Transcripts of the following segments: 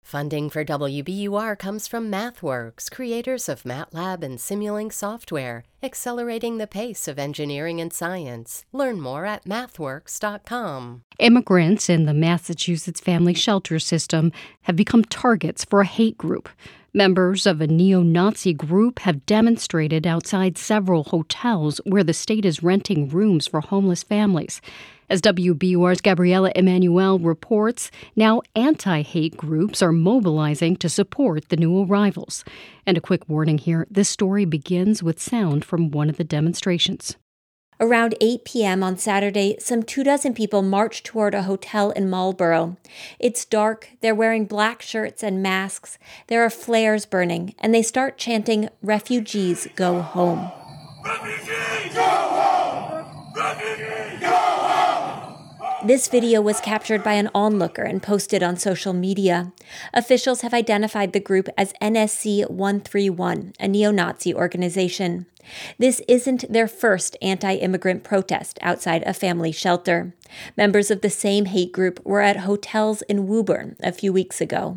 Funding for WBUR comes from MathWorks, creators of MATLAB and Simulink software, accelerating the pace of engineering and science. Learn more at mathworks.com. Immigrants in the Massachusetts family shelter system have become targets for a hate group. Members of a neo-Nazi group have demonstrated outside several hotels where the state is renting rooms for homeless families. As WBUR's Gabriela Emanuel reports, now anti-hate groups are mobilizing to support the new arrivals. And a quick warning here, this story begins with sound from one of the demonstrations. Around 8 p.m. on Saturday, some 24 people marched toward a hotel in Marlborough. It's dark, they're wearing black shirts and masks, there are flares burning, and they start chanting, "Refugees, go home." Refugees, go home! Refugees, go home! This video was captured by an onlooker and posted on social media. Officials have identified the group as NSC 131, a neo-Nazi organization. This isn't their first anti-immigrant protest outside a family shelter. Members of the same hate group were at hotels in Woburn a few weeks ago.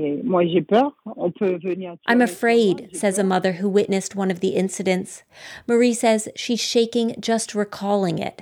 "I'm afraid," says a mother who witnessed one of the incidents. Marie says she's shaking just recalling it.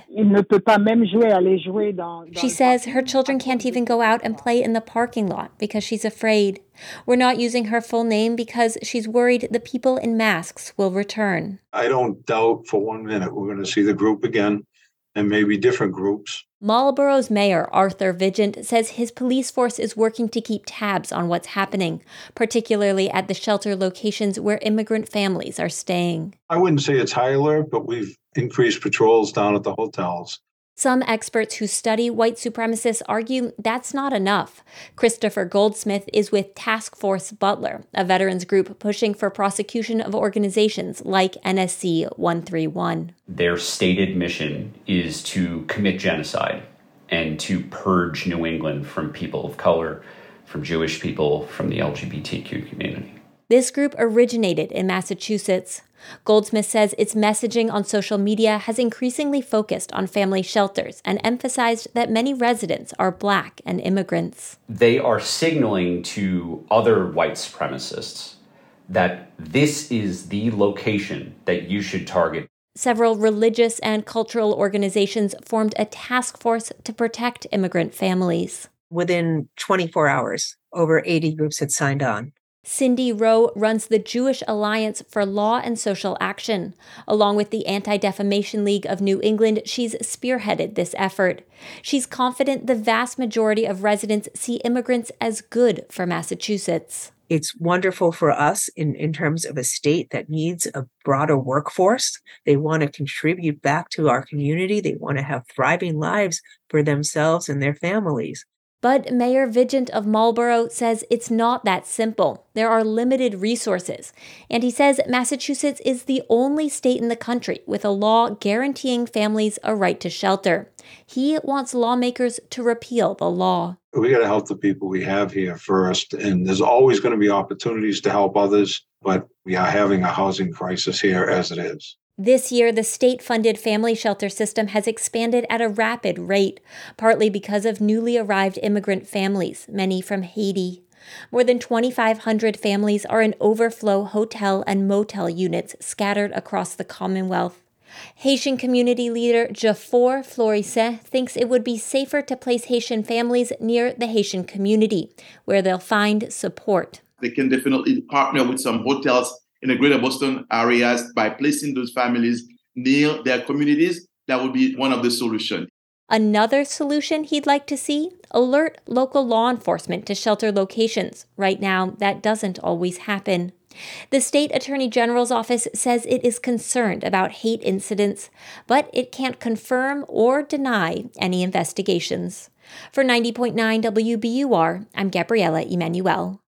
She says her children can't even go out and play in the parking lot because she's afraid. We're not using her full name because she's worried the people in masks will return. I don't doubt for 1 minute we're going to see the group again, and maybe different groups. Marlborough's mayor, Arthur Vigent, says his police force is working to keep tabs on what's happening, particularly at the shelter locations where immigrant families are staying. I wouldn't say it's high alert, but we've increased patrols down at the hotels. Some experts who study white supremacists argue that's not enough. Christopher Goldsmith is with Task Force Butler, a veterans group pushing for prosecution of organizations like NSC 131. Their stated mission is to commit genocide and to purge New England from people of color, from Jewish people, from the LGBTQ community. This group originated in Massachusetts. Goldsmith says its messaging on social media has increasingly focused on family shelters and emphasized that many residents are Black and immigrants. They are signaling to other white supremacists that this is the location that you should target. Several religious and cultural organizations formed a task force to protect immigrant families. Within 24 hours, over 80 groups had signed on. Cindy Rowe runs the Jewish Alliance for Law and Social Action. Along with the Anti-Defamation League of New England, she's spearheaded this effort. She's confident the vast majority of residents see immigrants as good for Massachusetts. It's wonderful for us in terms of a state that needs a broader workforce. They want to contribute back to our community. They want to have thriving lives for themselves and their families. But Mayor Vigent of Marlborough says it's not that simple. There are limited resources. And he says Massachusetts is the only state in the country with a law guaranteeing families a right to shelter. He wants lawmakers to repeal the law. We got to help the people we have here first. And there's always going to be opportunities to help others. But we are having a housing crisis here as it is. This year, the state-funded family shelter system has expanded at a rapid rate, partly because of newly arrived immigrant families, many from Haiti. More than 2,500 families are in overflow hotel and motel units scattered across the Commonwealth. Haitian community leader Jafor Florissant thinks it would be safer to place Haitian families near the Haitian community, where they'll find support. They can definitely partner with some hotels in the greater Boston areas by placing those families near their communities. That would be one of the solutions. Another solution he'd like to see? Alert local law enforcement to shelter locations. Right now, that doesn't always happen. The state attorney general's office says it is concerned about hate incidents, but it can't confirm or deny any investigations. For 90.9 WBUR, I'm Gabriela Emanuel.